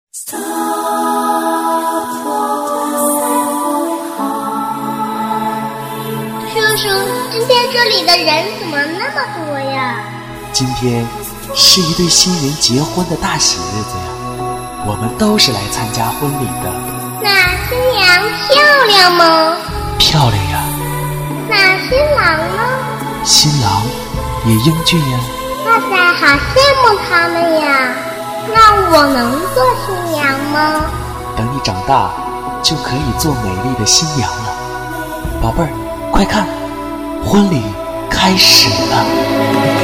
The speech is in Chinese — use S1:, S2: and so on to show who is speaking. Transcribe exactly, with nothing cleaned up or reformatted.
S1: 叔叔，今天这里的人怎么那么多呀？
S2: 今天是一对新人结婚的大喜日子呀，我们都是来参加婚礼的。
S1: 那新娘漂亮吗？
S2: 漂亮呀。
S1: 那新郎呢？
S2: 新郎也英俊呀。
S1: 哇塞，好羡慕他们呀！那我能做新娘吗？
S2: 等你长大，就可以做美丽的新娘了。宝贝儿，快看，婚礼开始了。